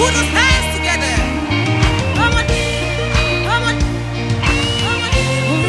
put those hands together. Come on, come on, come on.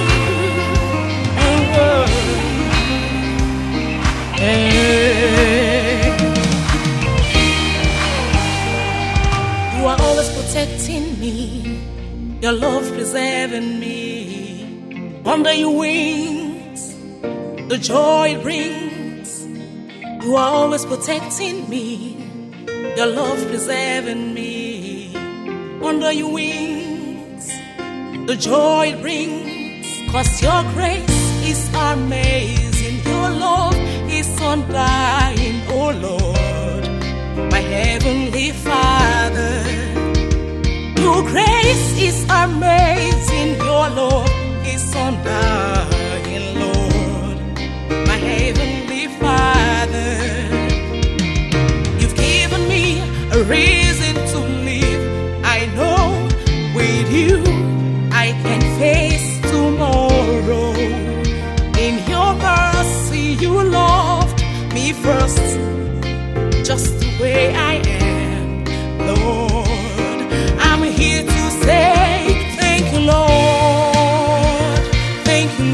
You are always protecting me, your love preserving me. Under your wings, the joy it brings. You are always protecting me, your love preserving me. Under your wings, the joy it brings. 'Cause your grace is amazing, your love is undying, oh Lord, my heavenly Father. Your grace is amazing, your love is undying, Lord, my heavenly Father. You've given me a reason to live. I know with you I can face tomorrow. In your mercy you loved me first, just the way I am, Lord. I'm here to say thank you, Lord. Thank you,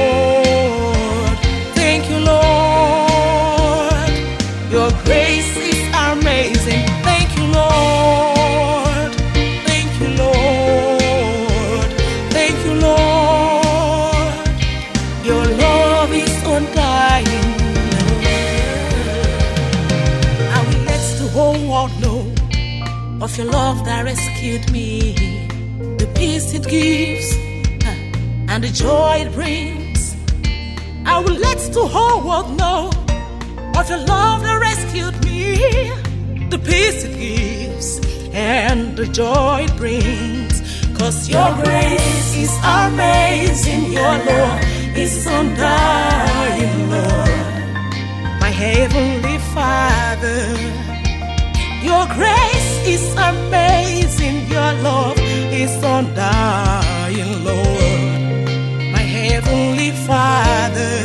Lord. Thank you, Lord. Your grace is amazing. Thank you, Lord. Thank you, Lord. Thank you, Lord. Your love is undying, Lord. I will let the whole world know of your love that rescued me, the peace it gives and the joy it brings. I will let the whole world know of your love that rescued me, the peace it gives and the joy it brings. 'Cause your grace is amazing, your love is undying, Lord, my heavenly Father. Your grace is amazing, your love is undying, Lord, my heavenly Father.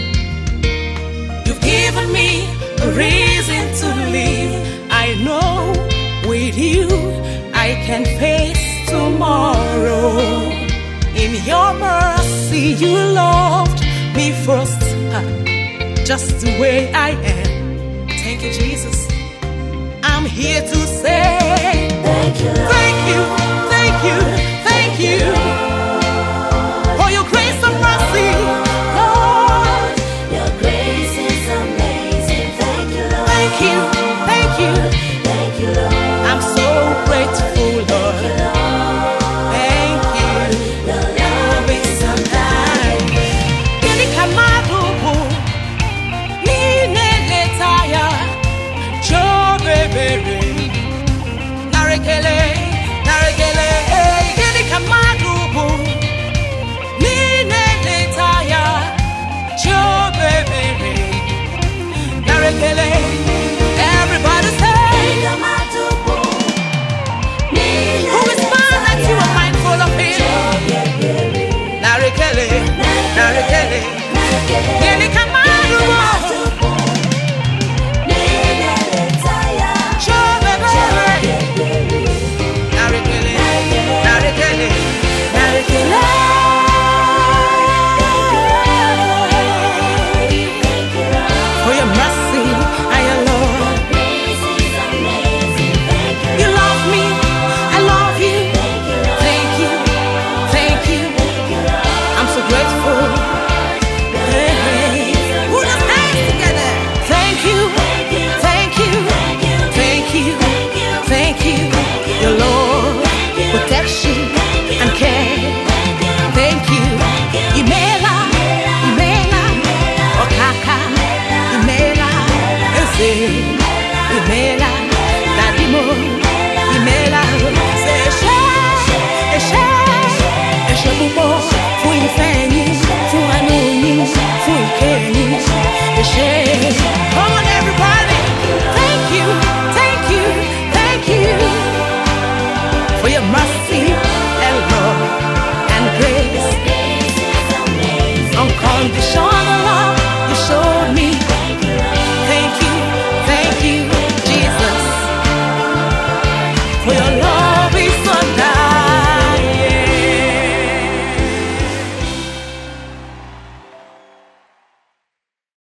You've given me a reason to live. I know with you I can face tomorrow. In your mercy you loved me first, just the way I am. Thank you, Jesus. I'm here to say thank you, Lord. Thank you.